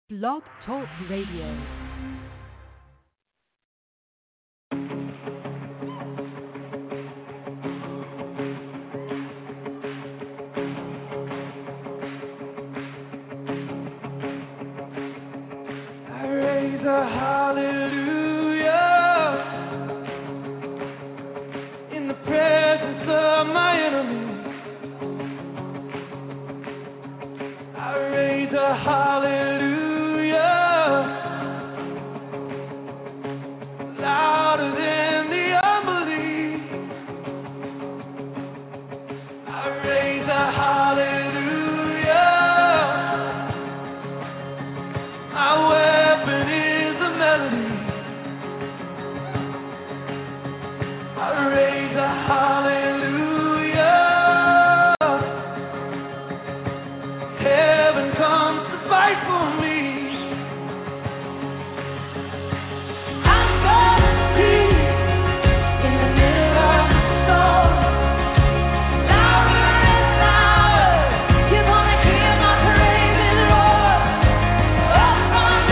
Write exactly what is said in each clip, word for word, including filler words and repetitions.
Blog Talk Radio. You're gonna hear my praises roar up from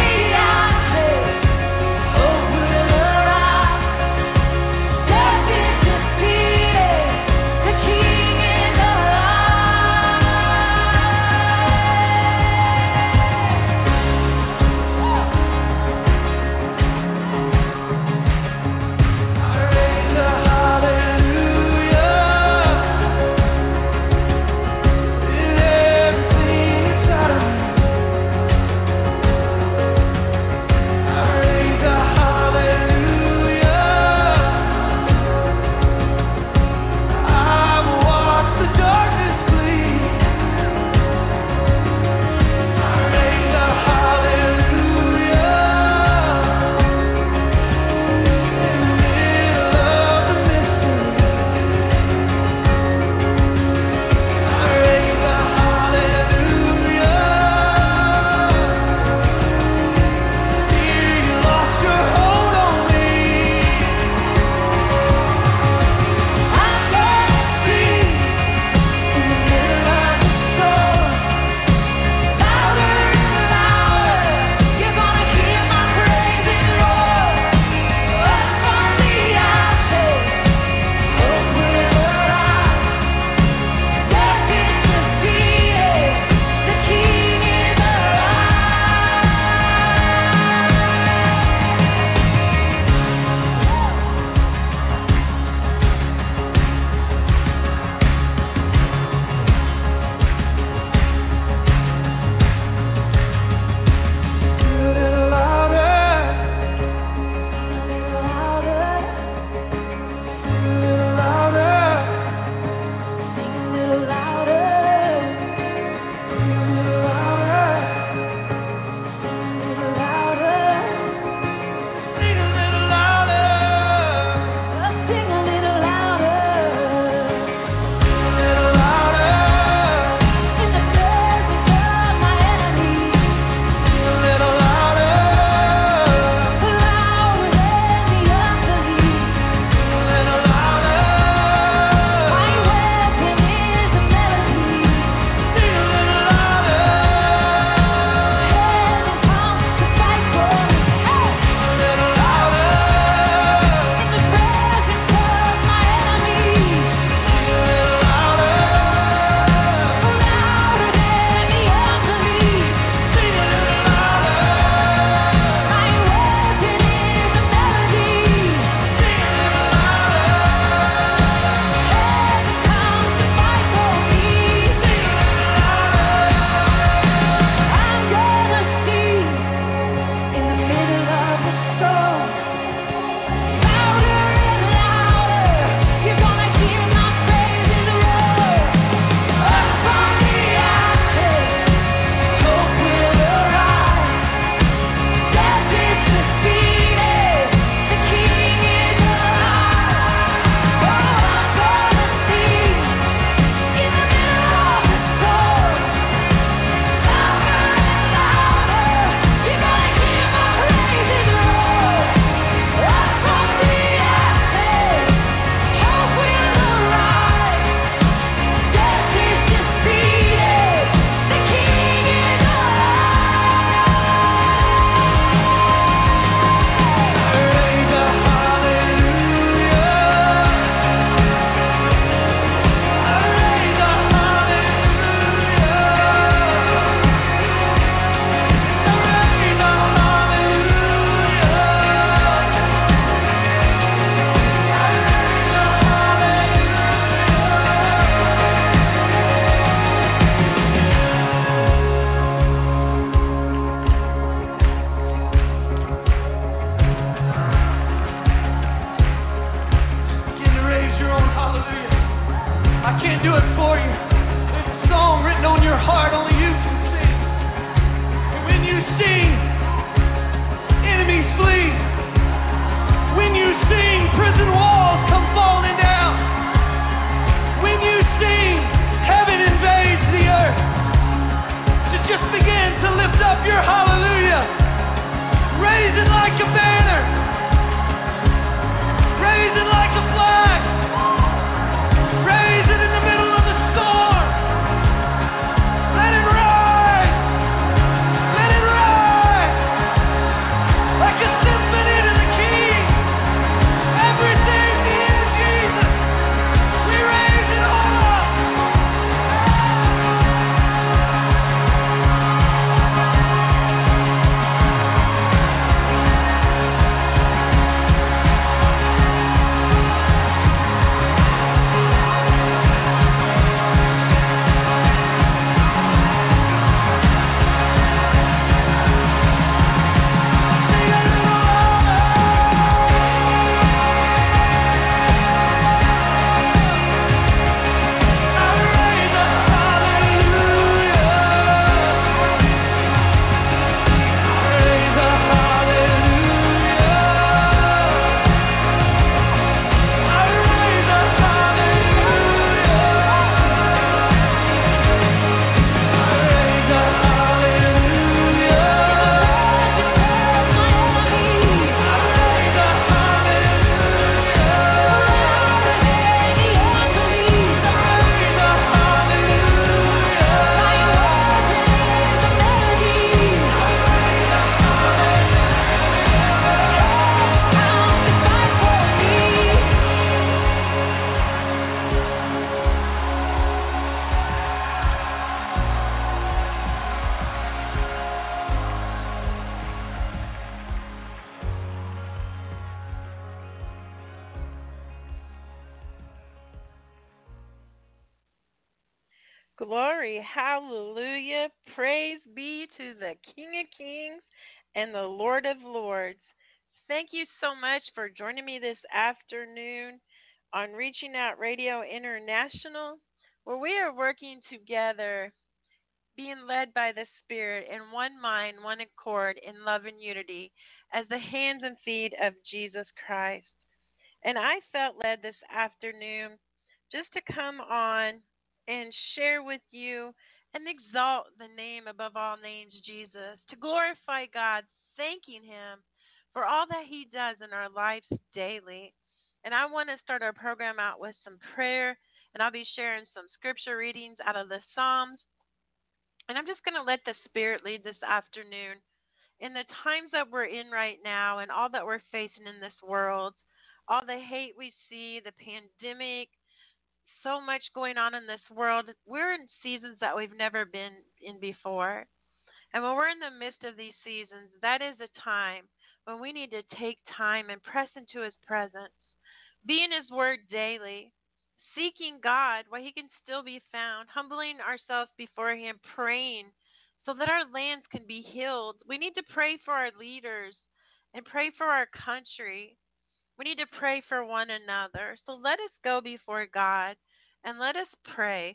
glory. Hallelujah. Praise be to the King of Kings and the Lord of Lords. Thank you so much for joining me this afternoon on Reaching Out Radio International, where we are working together, being led by the Spirit in one mind, one accord, in love and unity, as the hands and feet of Jesus Christ. And I felt led this afternoon just to come on and share with you and exalt the name above all names, Jesus, to glorify God, thanking Him for all that He does in our lives daily. And I want to start our program out with some prayer, and I'll be sharing some scripture readings out of the Psalms. And I'm just going to let the Spirit lead this afternoon in the times that we're in right now and all that we're facing in this world, all the hate we see, the pandemic, so much going on in this world. We're in seasons that we've never been in before. And when we're in the midst of these seasons, that is a time when we need to take time and press into His presence, be in His Word daily, seeking God while He can still be found, humbling ourselves before Him, praying so that our lands can be healed. We need to pray for our leaders and pray for our country. We need to pray for one another. So let us go before God and let us pray.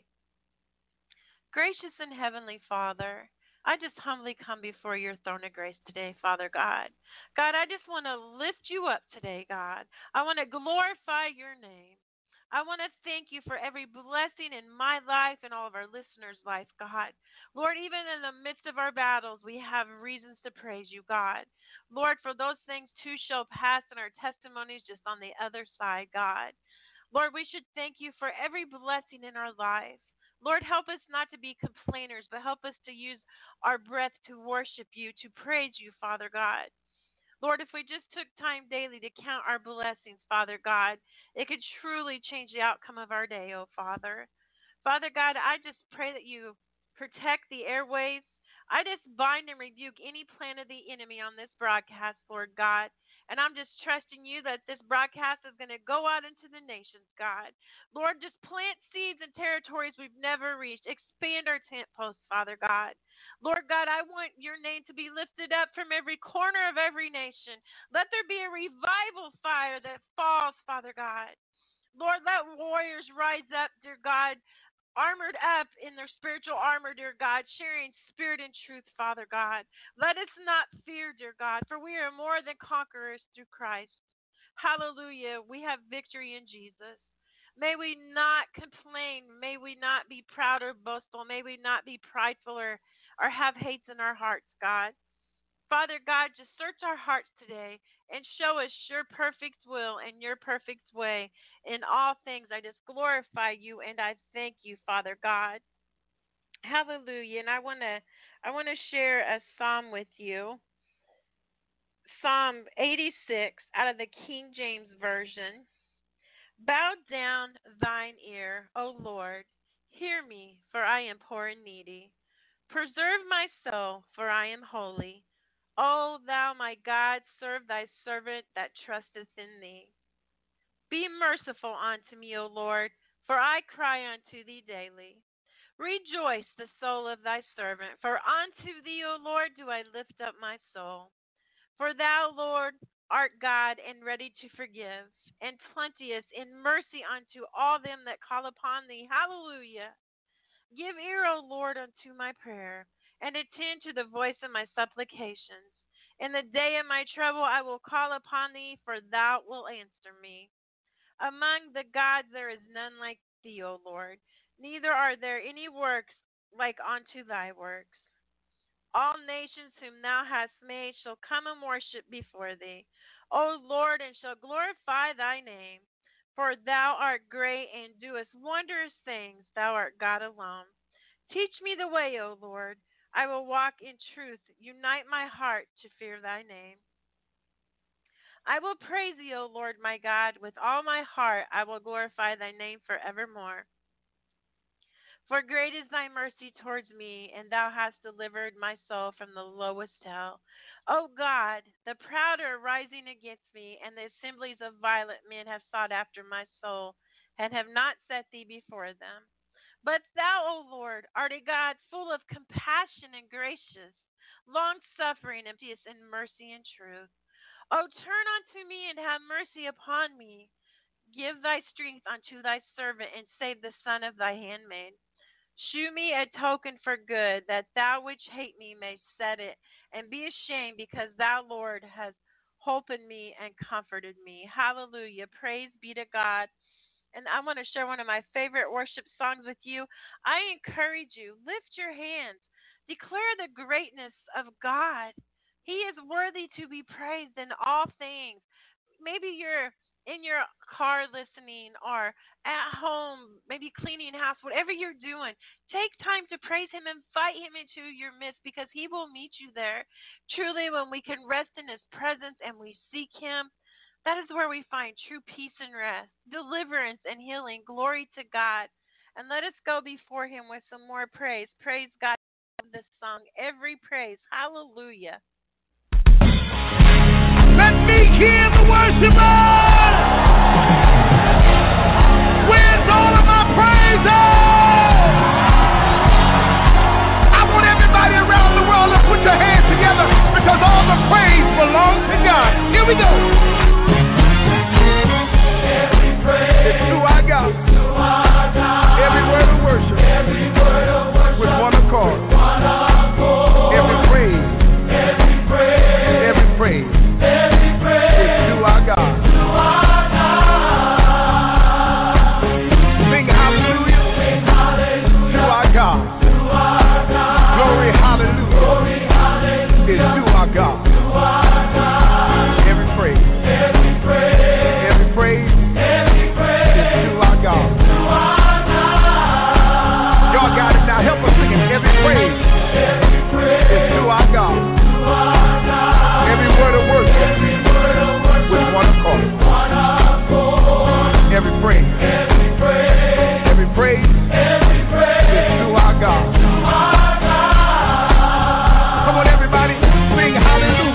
Gracious and Heavenly Father, I just humbly come before your throne of grace today, Father God. God, I just want to lift you up today, God. I want to glorify your name. I want to thank you for every blessing in my life and all of our listeners' life, God. Lord, even in the midst of our battles, we have reasons to praise you, God. Lord, for those things too shall pass and our testimonies just on the other side, God. Lord, we should thank you for every blessing in our life. Lord, help us not to be complainers, but help us to use our breath to worship you, to praise you, Father God. Lord, if we just took time daily to count our blessings, Father God, it could truly change the outcome of our day, oh Father. Father God, I just pray that you protect the airways. I just bind and rebuke any plan of the enemy on this broadcast, Lord God. And I'm just trusting you that this broadcast is going to go out into the nations, God. Lord, just plant seeds in territories we've never reached. Expand our tent posts, Father God. Lord God, I want your name to be lifted up from every corner of every nation. Let there be a revival fire that falls, Father God. Lord, let warriors rise up, dear God, armored up in their spiritual armor, dear God, sharing spirit and truth, Father God. Let us not fear, dear God, for we are more than conquerors through Christ. Hallelujah. We have victory in Jesus. May we not complain. May we not be proud or boastful. May we not be prideful or, or have hates in our hearts, God. Father God, just search our hearts today and show us your perfect will and your perfect way in all things. I just glorify you and I thank you, Father God. Hallelujah. And I want to I want to share a psalm with you. Psalm eighty-six out of the King James Version. Bow down thine ear, O Lord. Hear me, for I am poor and needy. Preserve my soul, for I am holy. O thou my God, serve thy servant that trusteth in thee. Be merciful unto me, O Lord, for I cry unto thee daily. Rejoice the soul of thy servant, for unto thee, O Lord, do I lift up my soul. For thou, Lord, art God and ready to forgive, and plenteous in mercy unto all them that call upon thee. Hallelujah. Give ear, O Lord, unto my prayer, and attend to the voice of my supplications. In the day of my trouble I will call upon thee, for thou wilt answer me. Among the gods there is none like thee, O Lord, neither are there any works like unto thy works. All nations whom thou hast made shall come and worship before thee, O Lord, and shall glorify thy name. For thou art great and doest wondrous things. Thou art God alone. Teach me the way, O Lord. I will walk in truth. Unite my heart to fear thy name. I will praise thee, O Lord my God. With all my heart I will glorify thy name forevermore. For great is thy mercy towards me, and thou hast delivered my soul from the lowest hell. O God, the proud are rising against me, and the assemblies of violent men have sought after my soul, and have not set thee before them. But thou, O Lord, art a God full of compassion and gracious, long-suffering and peace and mercy and truth. O turn unto me and have mercy upon me. Give thy strength unto thy servant, and save the son of thy handmaid. Shew me a token for good, that thou which hate me may set it, and be ashamed, because thou, Lord, hast holpen me and comforted me. Hallelujah. Praise be to God. And I want to share one of my favorite worship songs with you. I encourage you, lift your hands. Declare the greatness of God. He is worthy to be praised in all things. Maybe you're in your car listening, or at home, maybe cleaning house, whatever you're doing. Take time to praise him, invite him into your midst, because he will meet you there. Truly, when we can rest in his presence and we seek him, that is where we find true peace and rest, deliverance and healing. Glory to God. And let us go before him with some more praise. Praise God. This song, every praise. Hallelujah. Let me hear the worshipers. Where's all of my praises? I want everybody around the world to put your hands together, because all the praise belongs to God. Here we go. Every praise it's to our God. To our God. Every word of worship. Every word of worship. With one accord. One accord. Every praise. Every praise. Every praise. Every praise is to our God. To our God. Sing hallelujah. Sing hallelujah. To our God. To our God. Glory hallelujah. Glory hallelujah. Is to our God. To our God. Every praise. Every praise. Every praise. Every praise is to our God. To our God. Y'all got it now. Help us sing it. Every praise. Every praise is to our God. To our God. Every word of worship. Every word of worship. With one accord. One accord. Every praise. Every praise. Every praise. Every praise is to our God. To our God. Come on, everybody, sing hallelujah.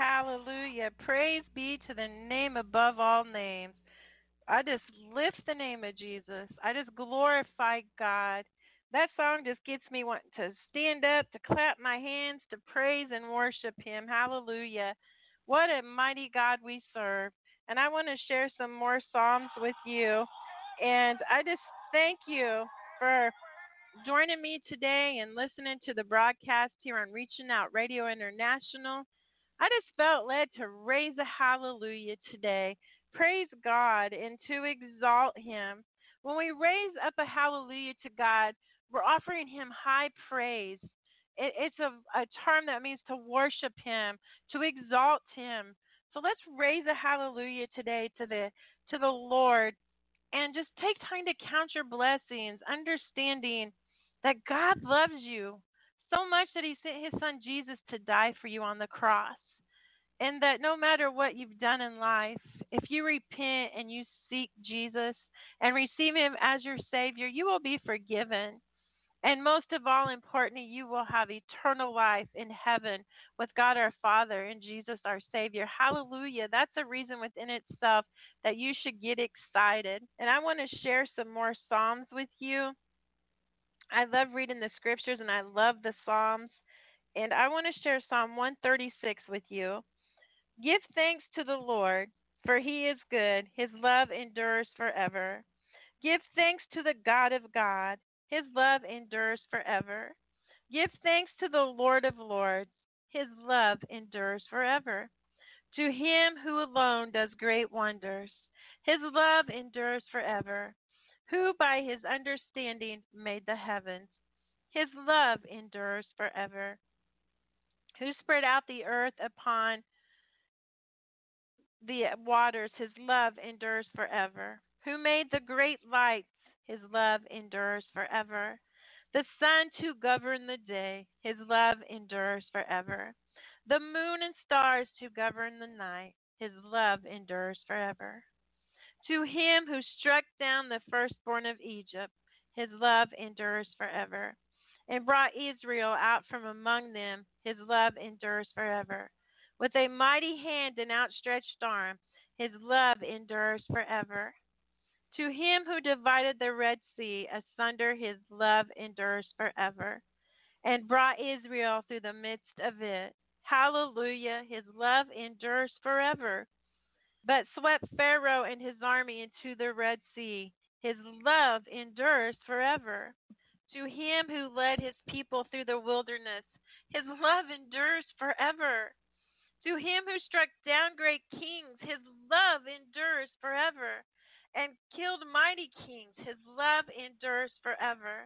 hallelujah. Praise be to the name above all names. I just lift the name of Jesus. I just glorify God. That song just gets me wanting to stand up, to clap my hands, to praise and worship him. Hallelujah. What a mighty God we serve. And I want to share some more Psalms with you. And I just thank you for joining me today and listening to the broadcast here on Reaching Out Radio International. I just felt led to raise a hallelujah today. Praise God and to exalt him. When we raise up a hallelujah to God, we're offering him high praise. It, it's a, a term that means to worship him, to exalt him. So let's raise a hallelujah today to the to the Lord, and just take time to count your blessings, understanding that God loves you so much that he sent his son Jesus to die for you on the cross. And that no matter what you've done in life, if you repent and you seek Jesus and receive him as your Savior, you will be forgiven. And most of all, importantly, you will have eternal life in heaven with God our Father and Jesus our Savior. Hallelujah. That's a reason within itself that you should get excited. And I want to share some more Psalms with you. I love reading the scriptures and I love the Psalms. And I want to share Psalm one thirty-six with you. Give thanks to the Lord, for he is good. His love endures forever. Give thanks to the God of God. His love endures forever. Give thanks to the Lord of Lords. His love endures forever. To him who alone does great wonders. His love endures forever. Who by his understanding made the heavens. His love endures forever. Who spread out the earth upon the waters, his love endures forever. Who made the great lights, his love endures forever. The sun to govern the day, his love endures forever. The moon and stars to govern the night, his love endures forever. To him who struck down the firstborn of Egypt, his love endures forever. And brought Israel out from among them, his love endures forever. With a mighty hand and outstretched arm, his love endures forever. To him who divided the Red Sea asunder, his love endures forever. And brought Israel through the midst of it. Hallelujah, his love endures forever. But swept Pharaoh and his army into the Red Sea. His love endures forever. To him who led his people through the wilderness, his love endures forever. To him who struck down great kings, his love endures forever. And killed mighty kings, his love endures forever.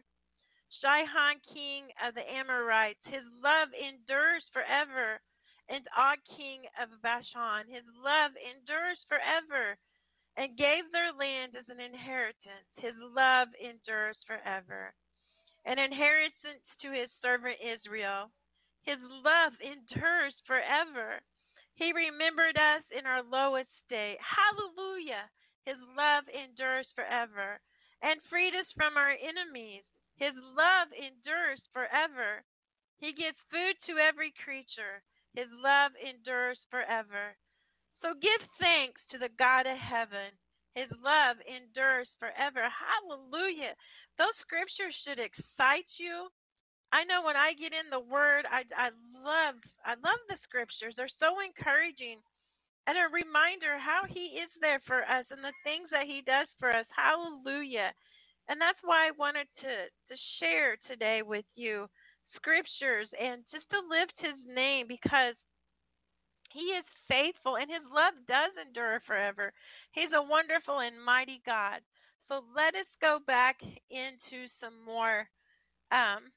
Sihon, king of the Amorites, his love endures forever. And Og, king of Bashan, his love endures forever. And gave their land as an inheritance, his love endures forever. An inheritance to his servant Israel, his love endures forever. He remembered us in our lowest state. Hallelujah. His love endures forever. And freed us from our enemies. His love endures forever. He gives food to every creature. His love endures forever. So give thanks to the God of heaven. His love endures forever. Hallelujah. Those scriptures should excite you. I know when I get in the Word, I, I love I love the scriptures. They're so encouraging and a reminder how he is there for us and the things that he does for us. Hallelujah. And that's why I wanted to, to share today with you scriptures and just to lift his name, because he is faithful and his love does endure forever. He's a wonderful and mighty God. So let us go back into some more um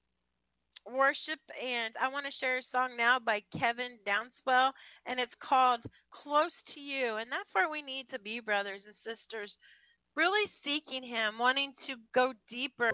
worship, and I want to share a song now by Kevin Downswell, and it's called Close to You. And that's where we need to be, brothers and sisters, really seeking him, wanting to go deeper.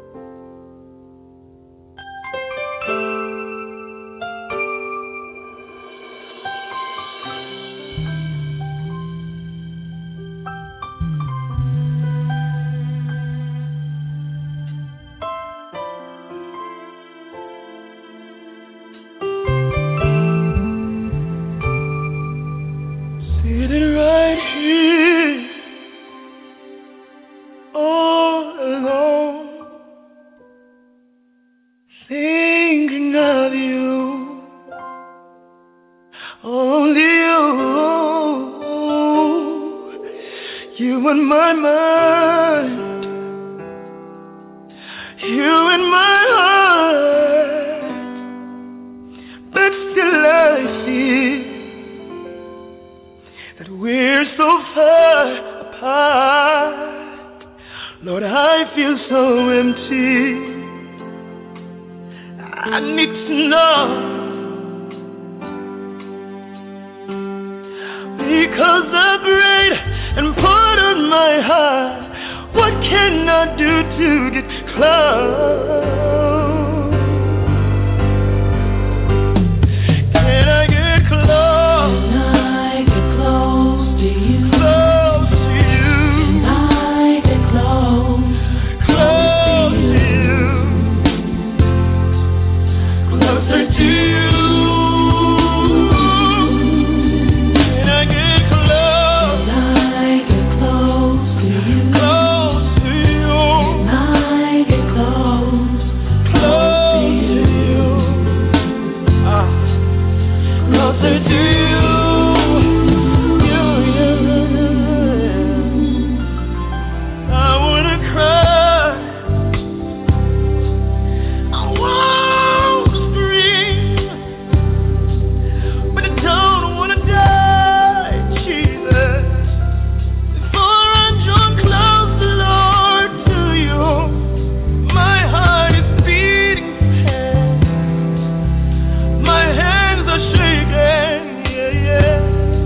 in my mind, you in my heart, but still I see that we're so far apart. Lord, I feel so empty. I need to know, because I prayed and poured on my heart. What can I do to get close? Can I get close? Can I get close to you? Close to you. Can I get close? Close to you. Closer to you. Can I get close? Can I get close to you? Close to you. Can I get close? Close to you. Ah. Closer to you. You, you, I wanna cry. I wanna scream, but I don't wanna die, Jesus. Before I'm drawn close, Lord, to you, my heart is beating fast. My hands are shaking, yeah, yeah.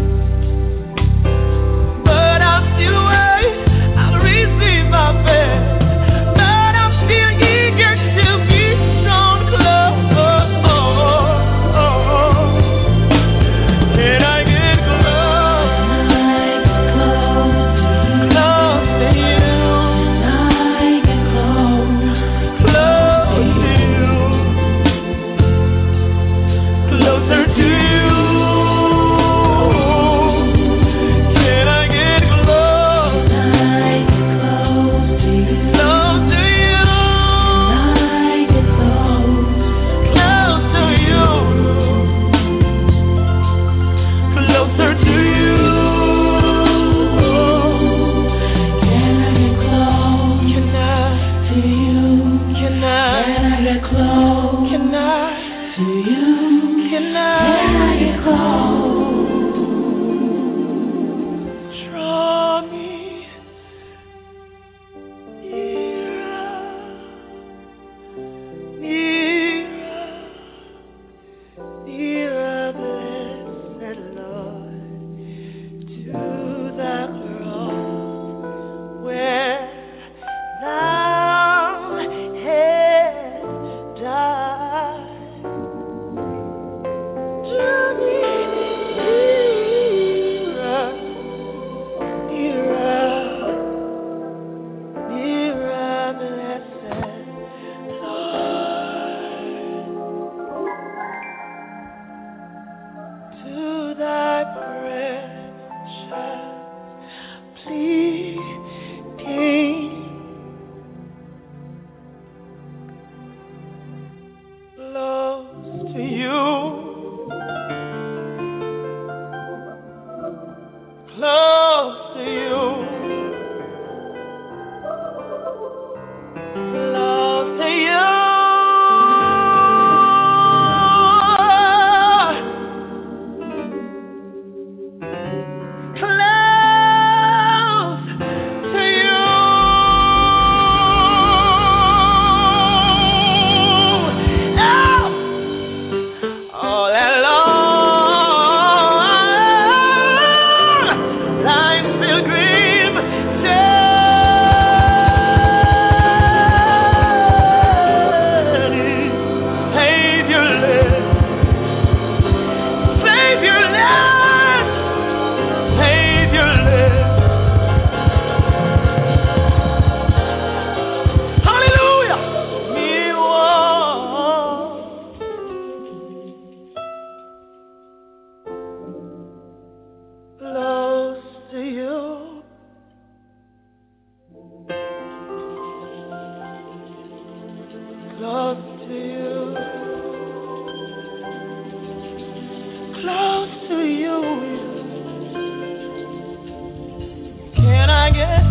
But I'll still wait, I'll receive my best. But I'm still eager to be shown close. Can I get close? Close to you. Close to you. Closer to you. Can I get close? Close to you. Close to you. Closer to you. Can I? Can I? Can I? Can I? Draw me nearer, nearer, blessed Lord, to the cross where thou hast died. Draw me nearer, nearer, nearer, blessed Lord, to thy precious pleading. Close to you. Close to you. Close to you. Close to you. Now, all alone, life's pilgrim journey. Savior lives. Savior lives. Savior lives. Hallelujah. Me walk close to you. Close to you. Close to you. Can I get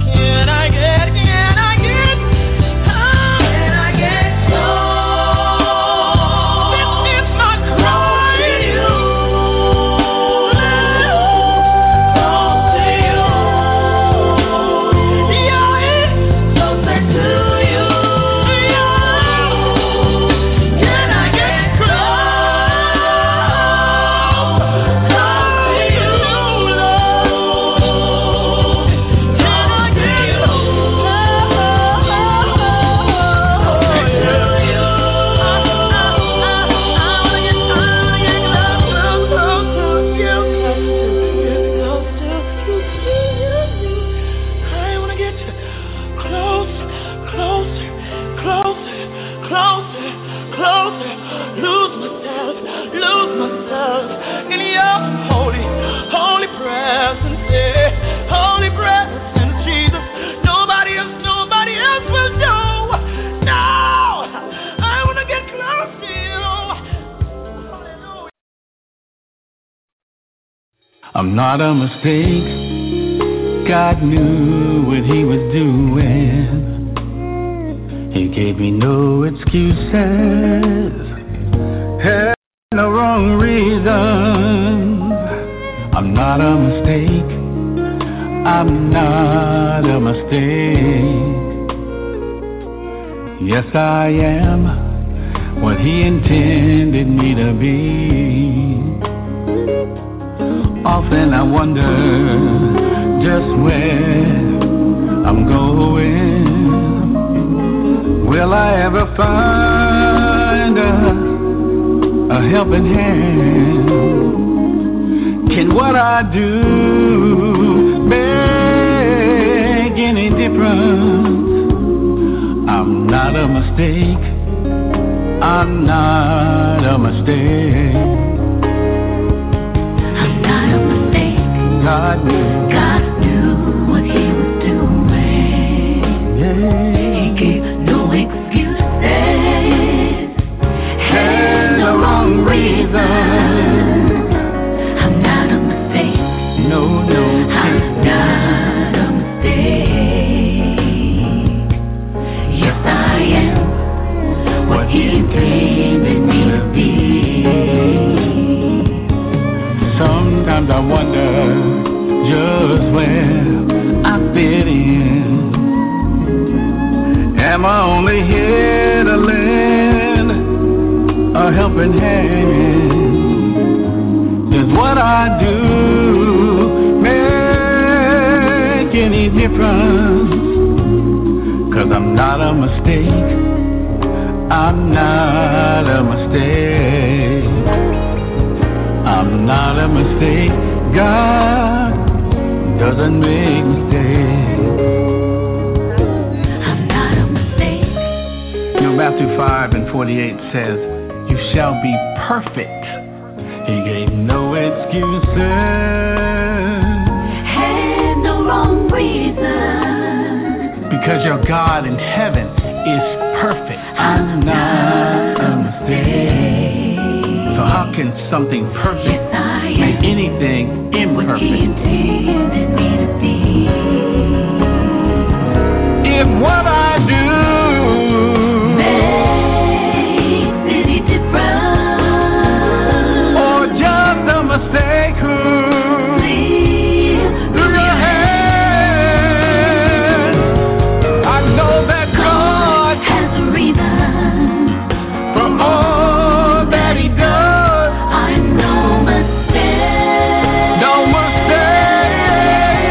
I'm not a mistake. God knew what he was doing. He gave me no excuses, had no wrong reasons. I'm not a mistake. I'm not a mistake. Yes, I am what he intended me to be. Often I wonder just where I'm going. Will I ever find a, a helping hand? Can what I do make any difference? I'm not a mistake. I'm not a mistake. I'm not a mistake. God knew. God knew what he was doing. Yeah. He gave no excuses. Had no wrong reason. I'm not a mistake. No, no. I'm not a mistake. Yes, I am what he intended me to be. Sometimes I wonder just where I fit in. Am I only here to lend a helping hand? Does what I do make any difference? 'Cause I'm not a mistake. I'm not a mistake. I'm not a mistake. God doesn't make mistakes. I'm not a mistake. You know, Matthew five and forty-eight says, you shall be perfect. He gave no excuses. Had no wrong reason. Because your God in heaven is perfect. I'm not a mistake. So how can something perfect yes, make anything imperfect? What he intended me to be. If what I do makes any difference, or just a mistake, please through your hands, I know that God has a reason for all that he does. I'm no mistake. No mistake.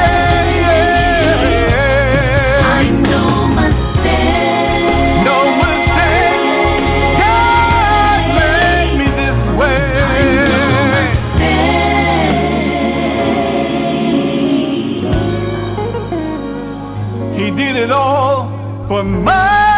I'm no mistake. No mistake. God made me this way. He did it all for my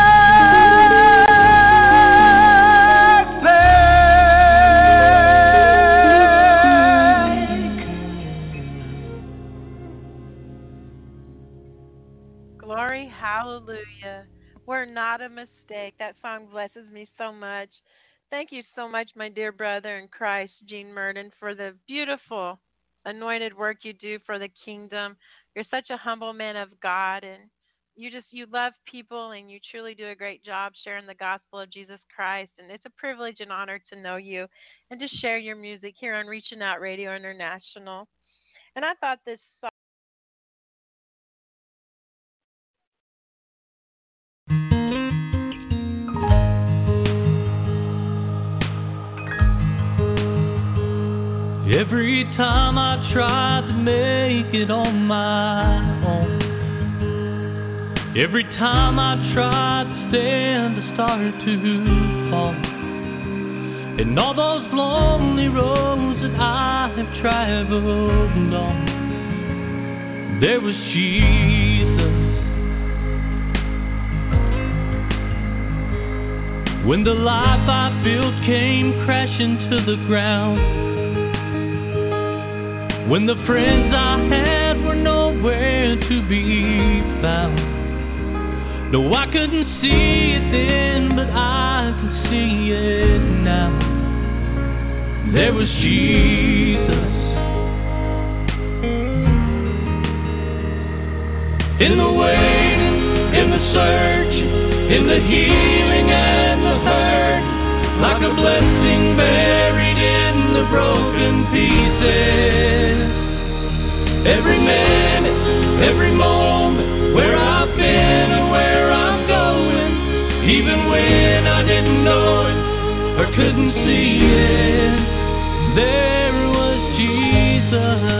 Glory, hallelujah. We're not a mistake. That song blesses me so much. Thank you so much, my dear brother in Christ, Gene Murden, for the beautiful anointed work you do for the kingdom. You're such a humble man of God, and you just you love people, and you truly do a great job sharing the gospel of Jesus Christ. And it's a privilege and honor to know you and to share your music here on Reaching Out Radio International. And I thought this song every time I try to make it on my own, every time I try to stand, I start to fall. And all those lonely roads that I have traveled on, there was Jesus. When the life I built came crashing to the ground, when the friends I had were nowhere to be found. No, I couldn't see it then, but I can see it now. There was Jesus. In the waiting, in the searching, in the healing and the hurt, like a blessing buried in the broken pieces. Every minute, every moment, where I've been and where I'm going, even when I didn't know it or couldn't see it, there was Jesus.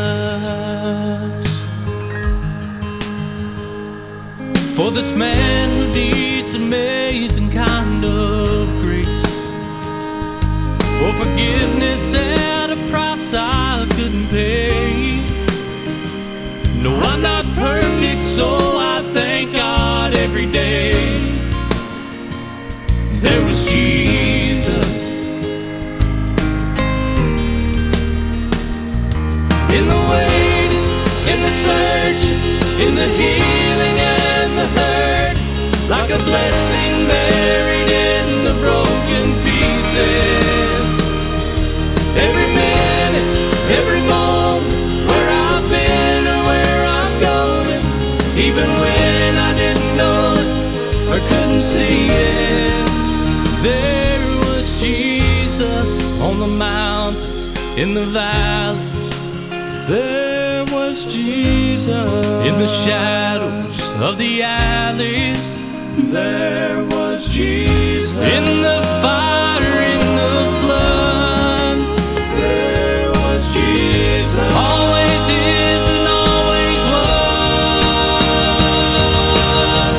For this man who needs amazing kind of grace, for forgiveness at a price I couldn't pay. No, I'm not perfect, so I thank God every day. There was Jesus. In the waiting, in the searching, in the healing and the hurt, like a blessing buried in the broken pieces. Every minute, every moment, where I've been or where I'm going, even when I didn't know it or couldn't see it, there was Jesus. On the mountain, in the valleys, there was Jesus. In the shadows of the alleys, there was Jesus. In the fire, in the flood, there was Jesus. Always is and always was.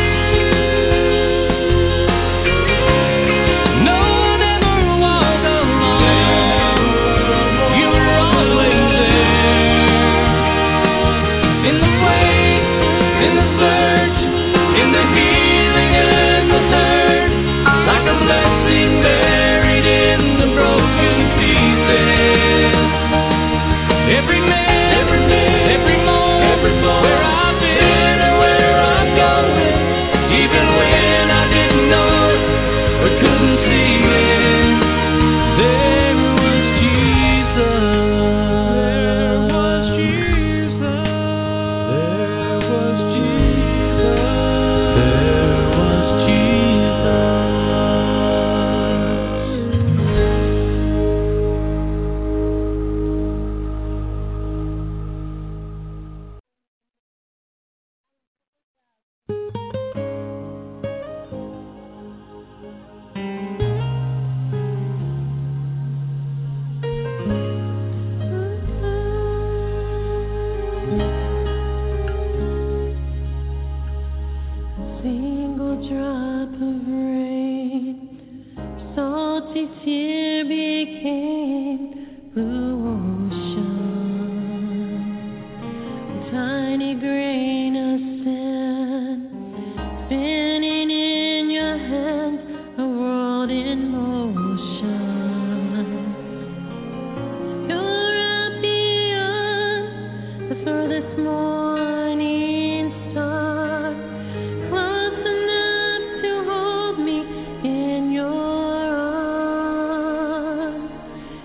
No one ever walked alone. You were always there. In the wait, in the search, in the healing and the hurt, like a blessing buried in the broken pieces. Every man, every man, every moment, every moment, where I've been or where I'm going, even when I didn't know it or couldn't see it, there was Jesus. There was Jesus. There was Jesus. There was Jesus. Single drop of rain, salty tear became blue ocean. A tiny grain of sand, spinning in your hands, a world in motion. You're up beyond the furthest morning star, close enough to hold me in your arms.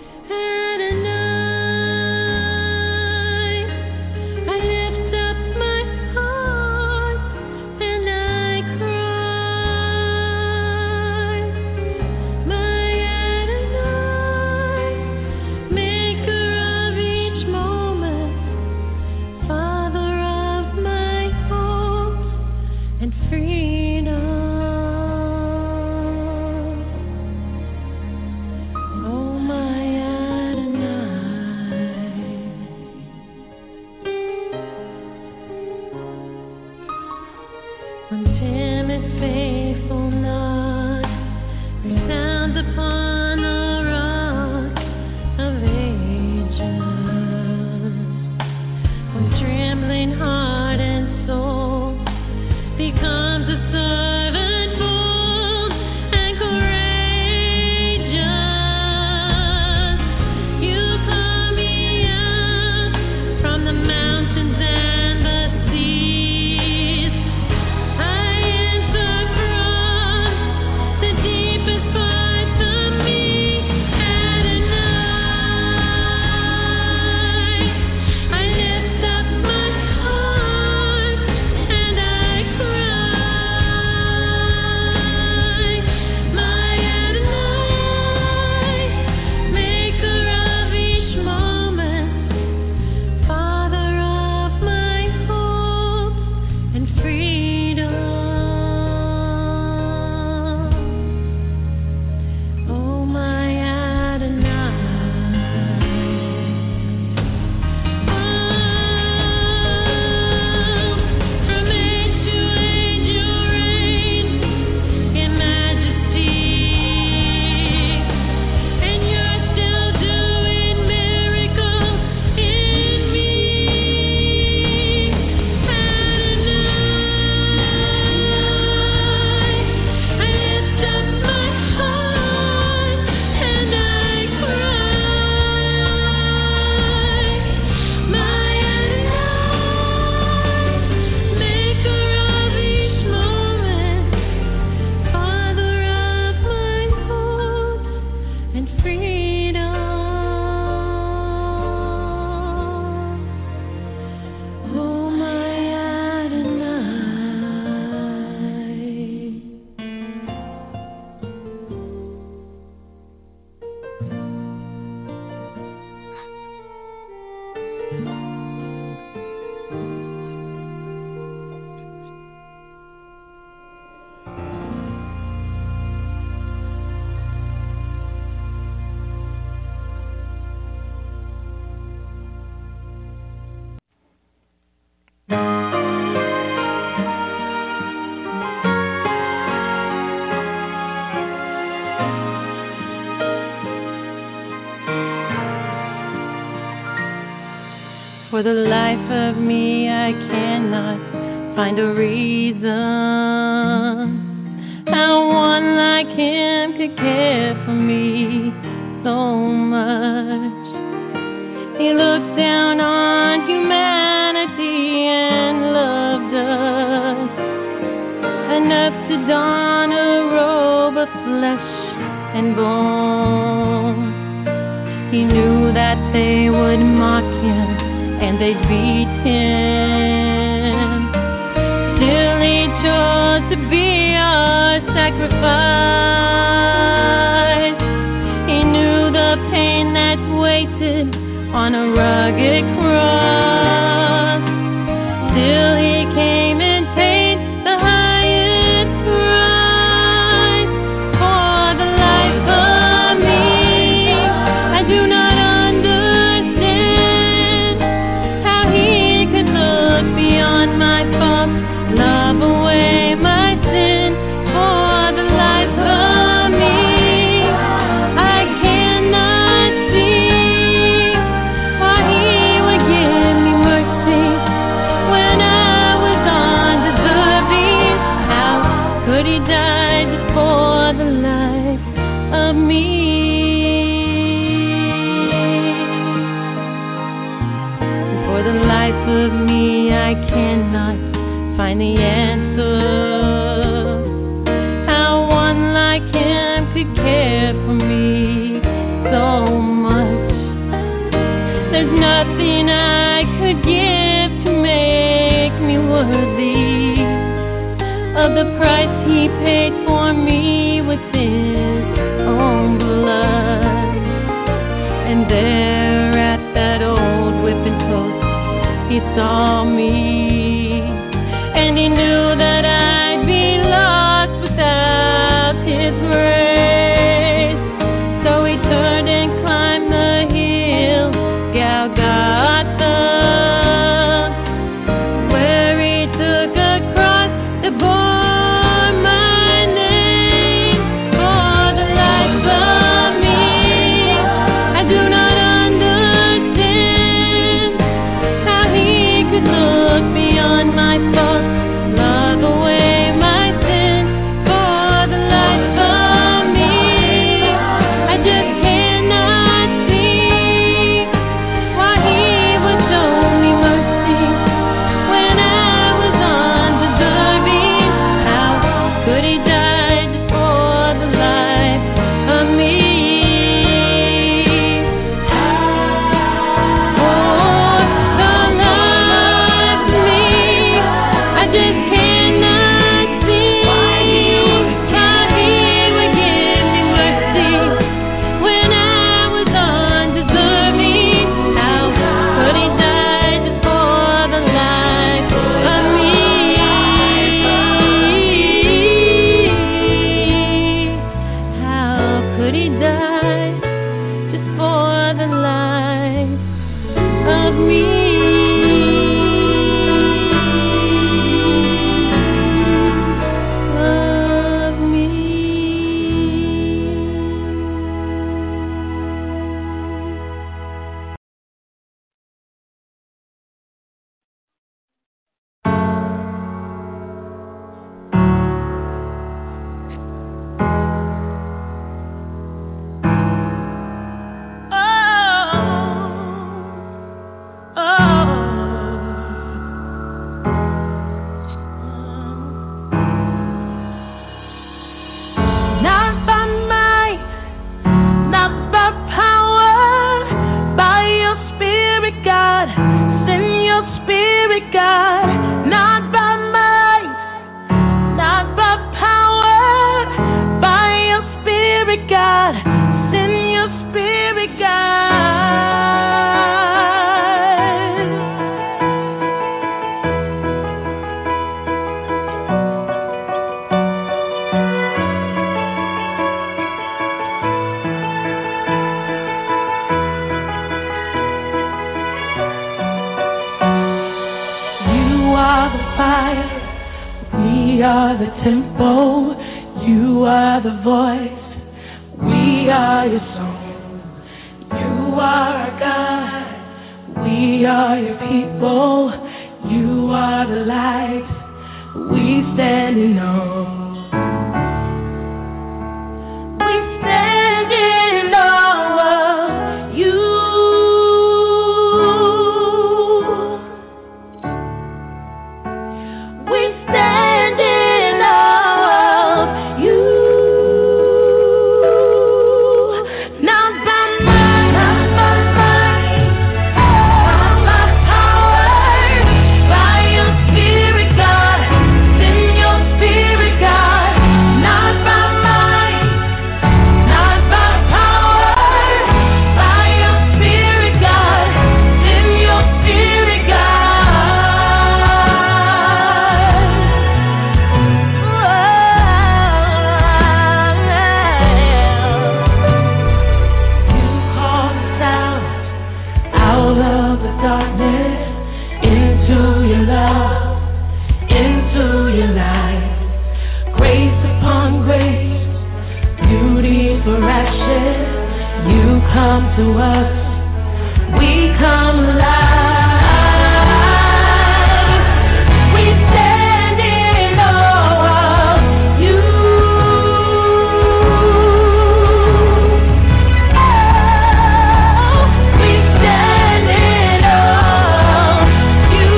For the life of me, I cannot find a reason how one like him could care for me so much. He looked down on humanity and loved us enough to don a robe of flesh and bone. He knew that they would mock him and they'd beat him. Still he chose to be our sacrifice. He knew the pain that waited on a rugged cross. Still he came and paid the highest price for the life of me. I do not understand how he could look beyond my faults, love away my sin for the life of me. I cannot see why he would give me mercy when I was undeserving. How could he die just for the life of me? For the life of me, I cannot find the answer. How one like him could care for me so much. There's nothing I could give to make me worthy of the price he paid for me with his own blood. And there at that old whipping post, he saw me, and he knew that I'd be lost without his grace. So he turned and climbed the hill, Golgotha, where he took a cross that bore my name for the life of me. I do not understand how he could look beyond my faults, love away my sin for the life of me. I just cannot see why he would show me mercy when I was undeserving. How could he die just for the life of me? For the life of me, I just cannot see why he would give me mercy when I was undeserving. How could he die just for the life of me? How could he die just for the life of me? Of me. Not by might, not by power, by your spirit, God. Send your spirit, God. Not by might, not by power, by your spirit, God. Send your spirit, God. You are the fire, we are the tempo. You are the voice, we are your song. You are our God, we We are your people. You are the light. We stand in awe. We stand in awe of you. We stand in awe of you. Not by might, not by might, not by power, by your Spirit, God. Send your Spirit, God. Not by might, not by power, by your Spirit, God. Send your Spirit, God. You called us out, out of the darkness, into your love, into your light. Grace upon grace, beauty for ashes. You come to us, we come alive. We stand in awe of you. Oh, we stand in awe of you.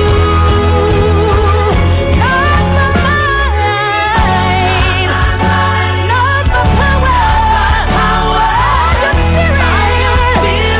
Not by might, not by power, power, your Spirit,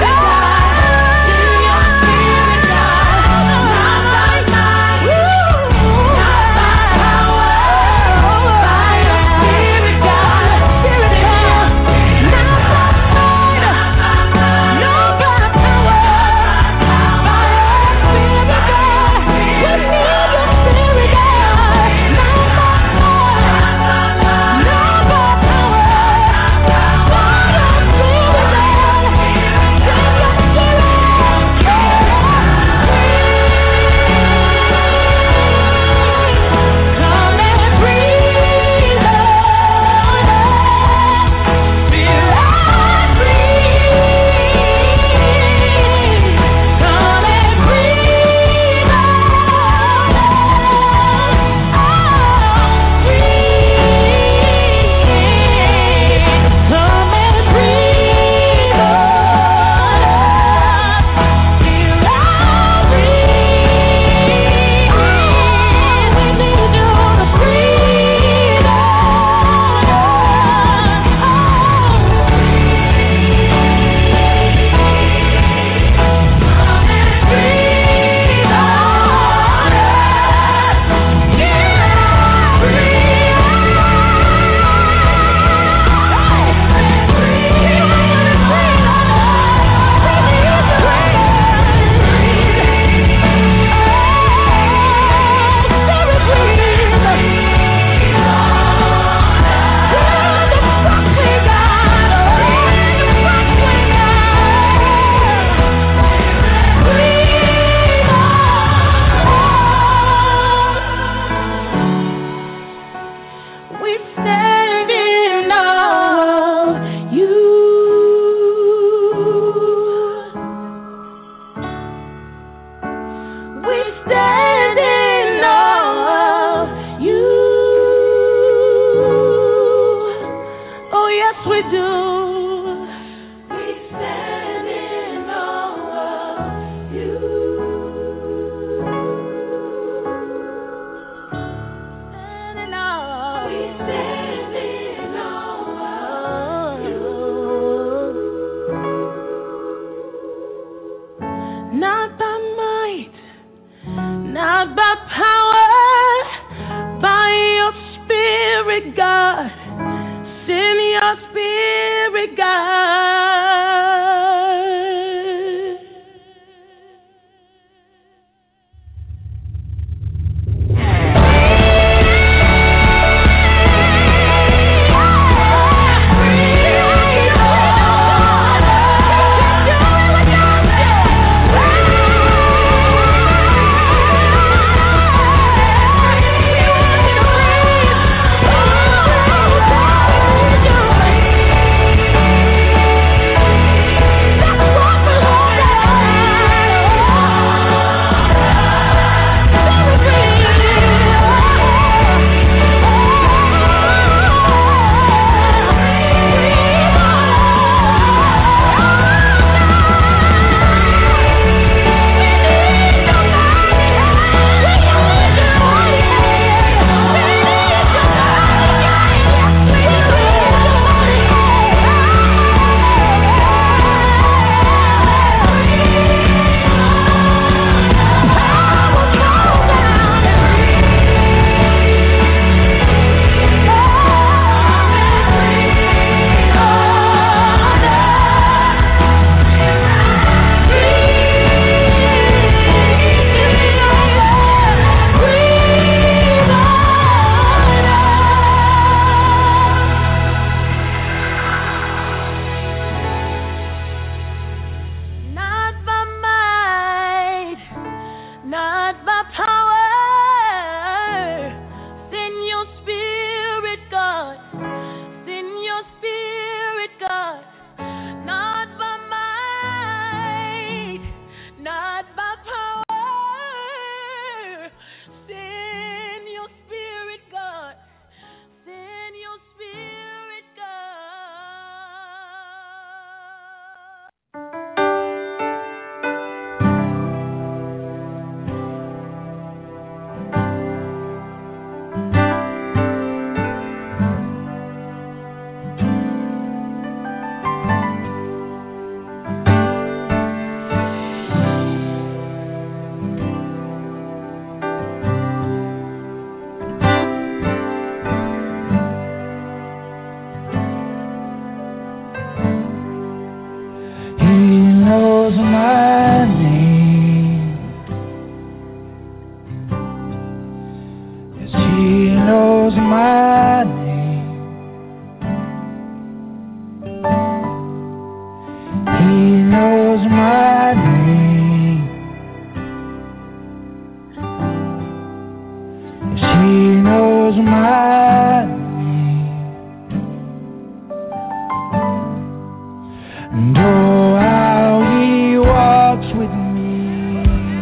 And oh, how he walks with me.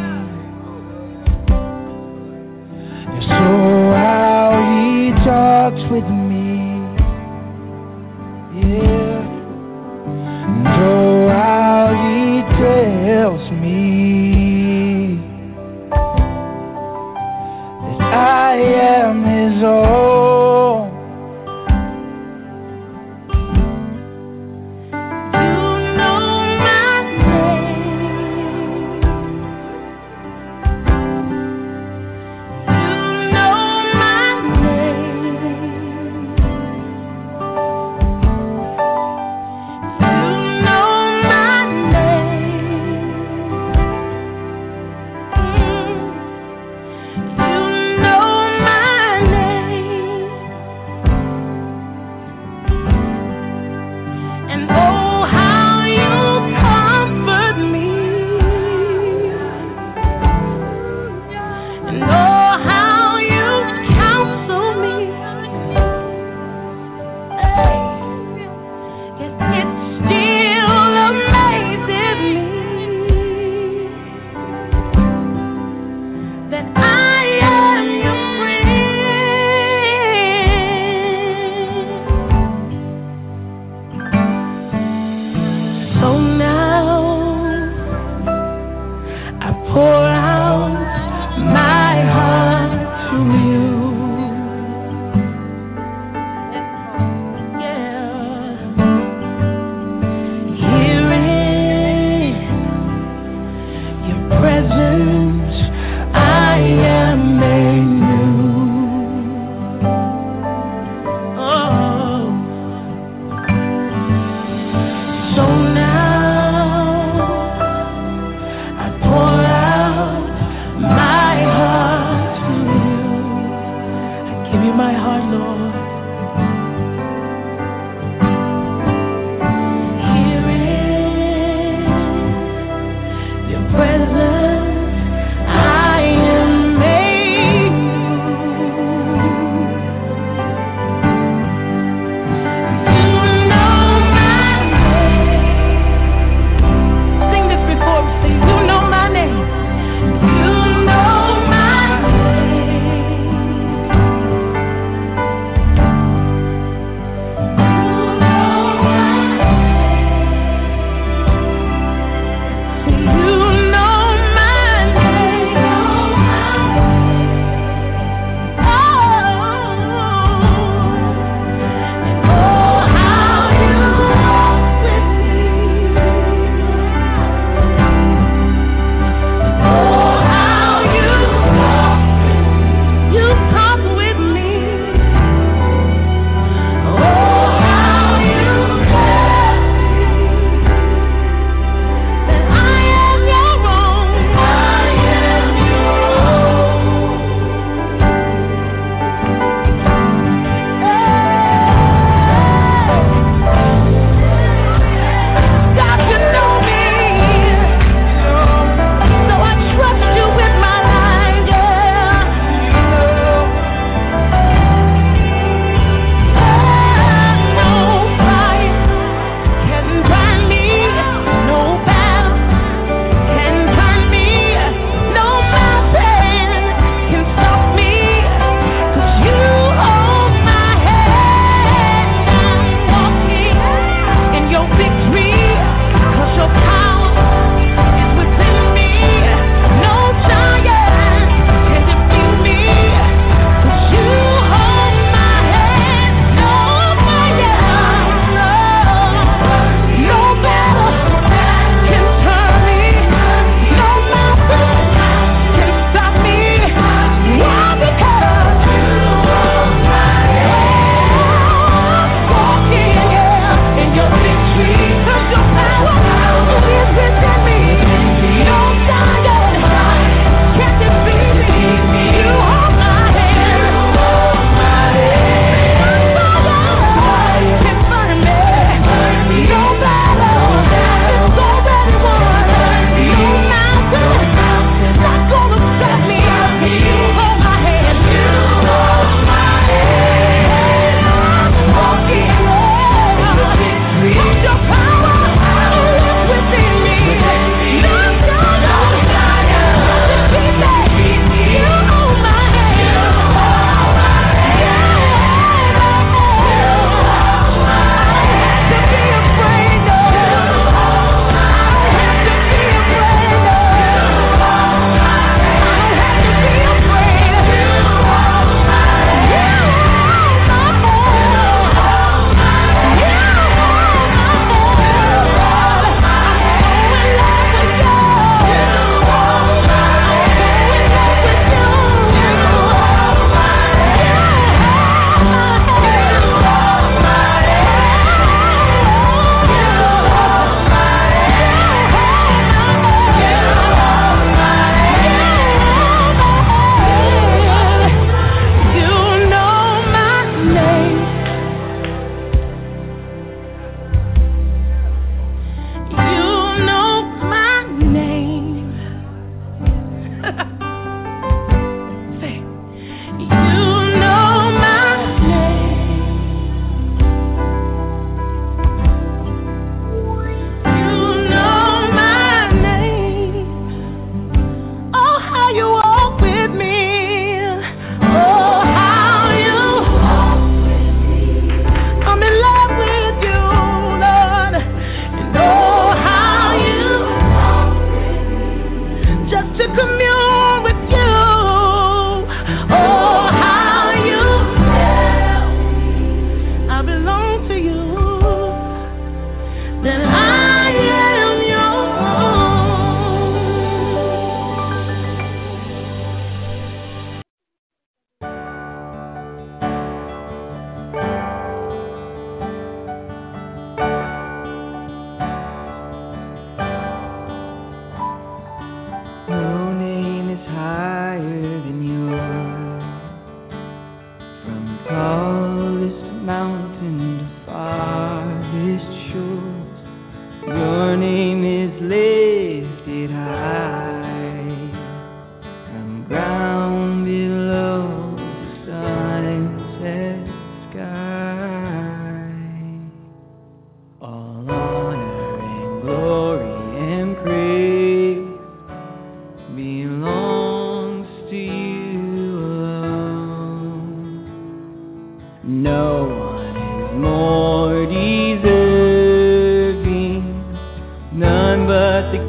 Yes, oh, how he talks with me. Yeah. And oh, how he tells me that I am his own. You know my name. You know my name.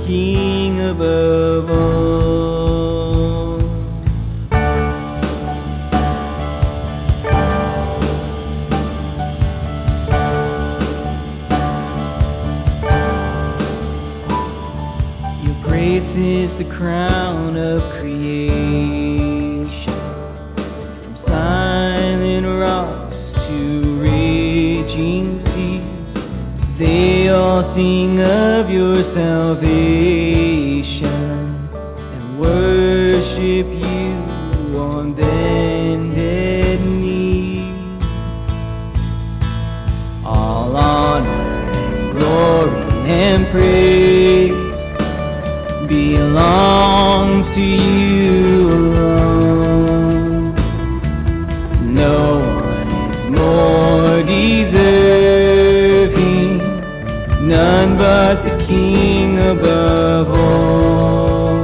King above all. Your grace is the crown of creation, from silent rocks to raging seas. They all sing of your salvation and worship you on bended knee. All honor and glory and praise belongs to you alone. No one is more deserving, none but the King above all.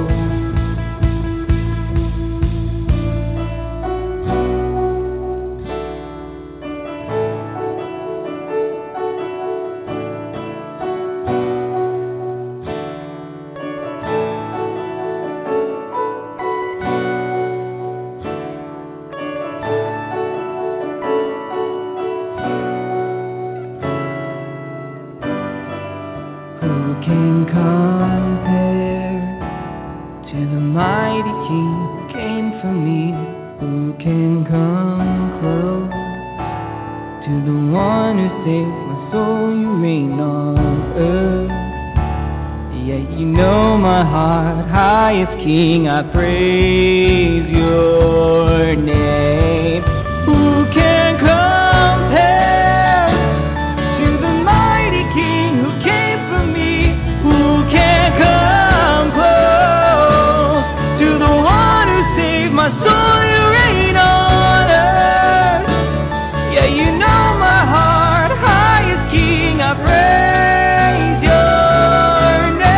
Who can compare to the mighty King who came for me? Who can come close to the one who saved my soul? You reign on earth, yet you know my heart. Highest King, I praise your name. Who can compare to the mighty King who came for me? Who can come close to the one who saved my soul? You reign on earth, yeah, you know my heart. Highest King, I praise your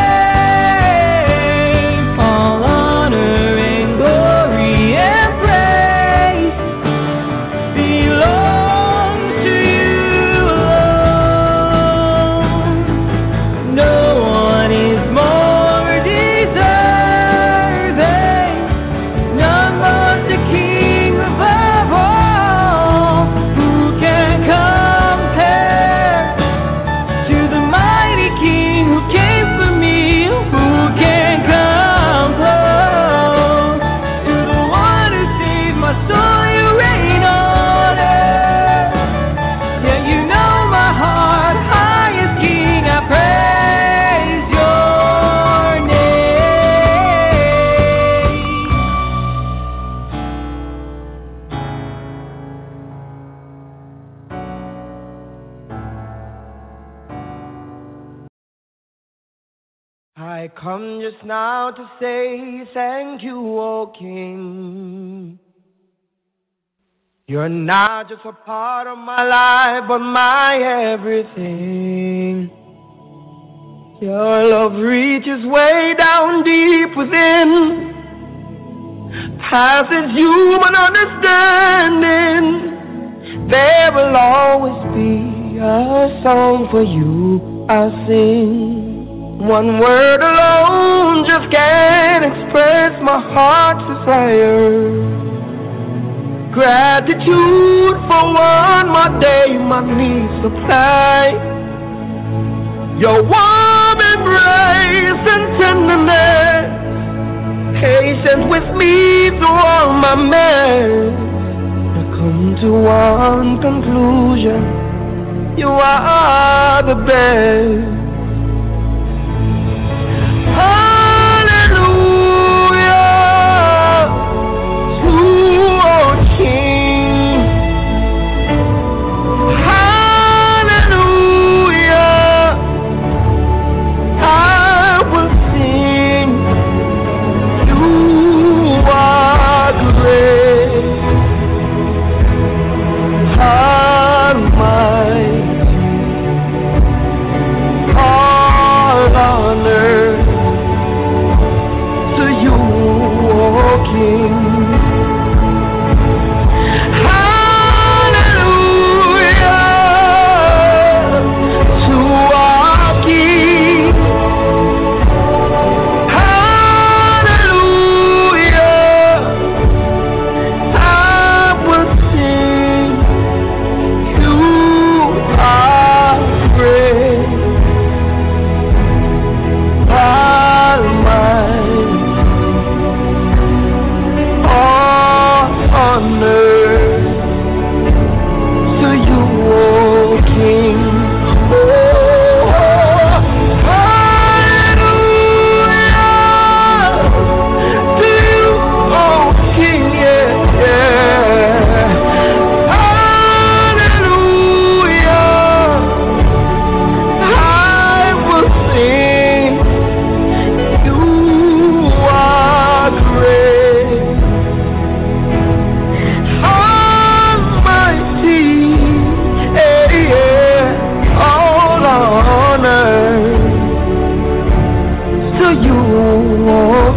name. All honor and glory and praise belongs to you alone. No one is more deserving, none but the King above all. Who can compare to the mighty King who came for me? Who can come close to the one who saved my soul? You reign on earth, yeah, you know my heart. Highest King, I praise your name. I come just now to say thank you, O King. You're not just a part of my life, but my everything. Your love reaches way down deep within, passes human understanding. There will always be a song for you I'll sing. One word alone just can't express my heart's desire. Gratitude for one more day my needs supply. Your warm embrace and tenderness, patience with me through all my mess. I come to one conclusion: you are the best. Hallelujah to our King. Hallelujah, I will sing. You are great, almighty,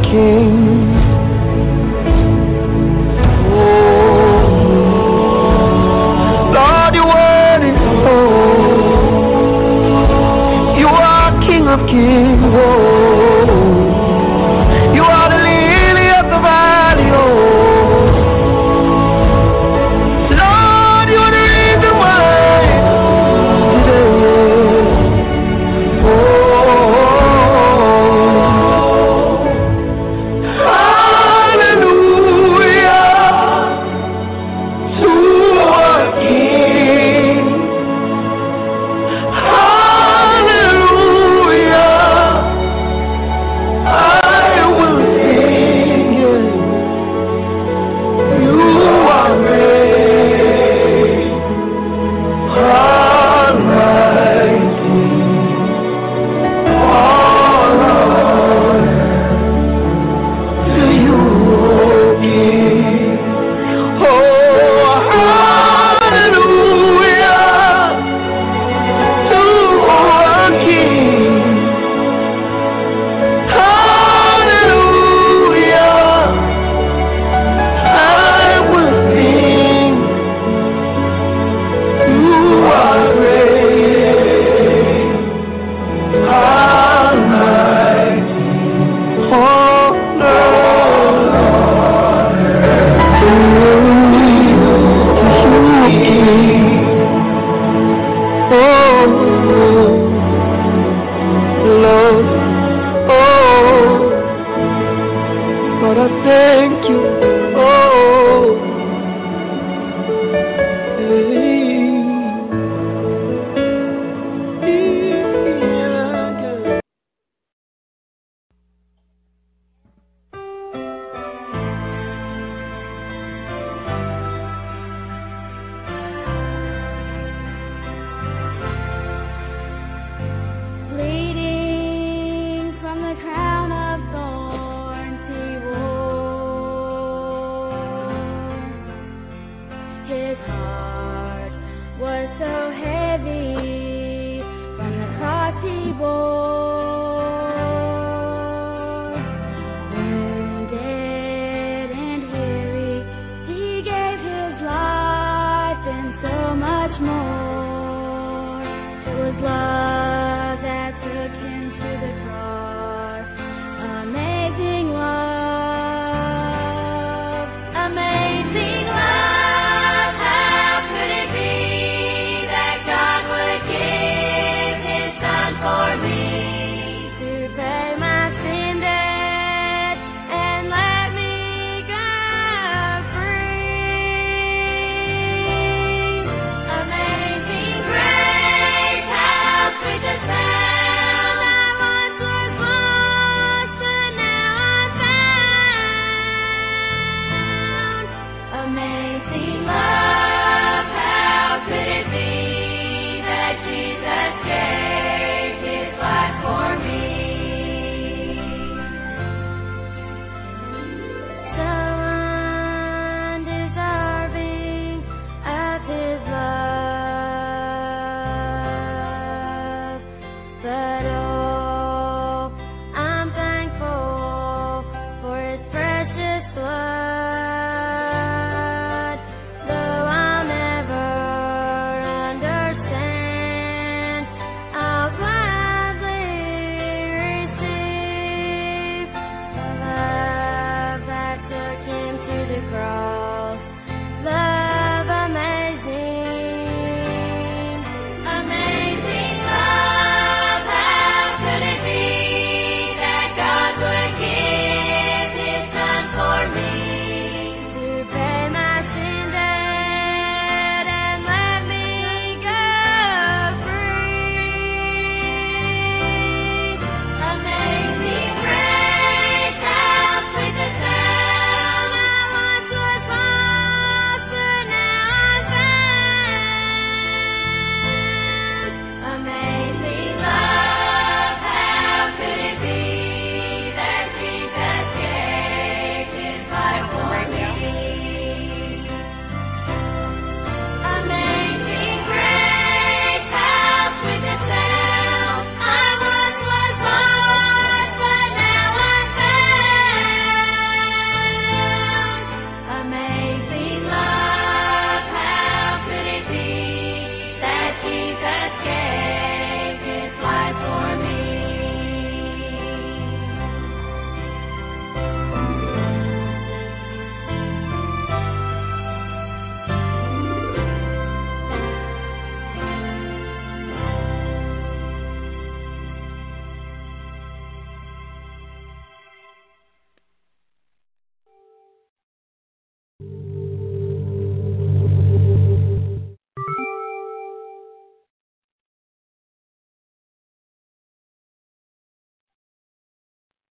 Kings. Oh, Lord, your word is holy. You are King of Kings. Oh.